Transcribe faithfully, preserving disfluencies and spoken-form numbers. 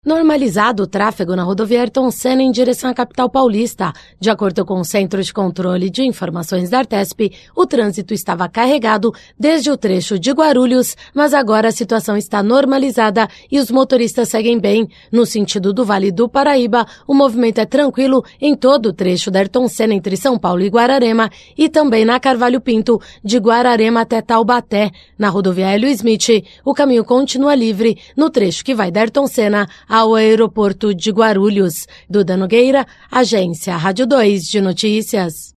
Normalizado o tráfego na rodovia Ayrton Senna em direção à capital paulista. De acordo com o Centro de Controle de Informações da Artesp, o trânsito estava carregado desde o trecho de Guarulhos, mas agora a situação está normalizada e os motoristas seguem bem. No sentido do Vale do Paraíba, o movimento é tranquilo em todo o trecho da Ayrton Senna entre São Paulo e Guararema e também na Carvalho Pinto, de Guararema até Taubaté. Na rodovia Hélio Smith, o caminho continua livre no trecho que vai da Ayrton Senna ao aeroporto de Guarulhos. Duda Nogueira, Agência Rádio dois de Notícias.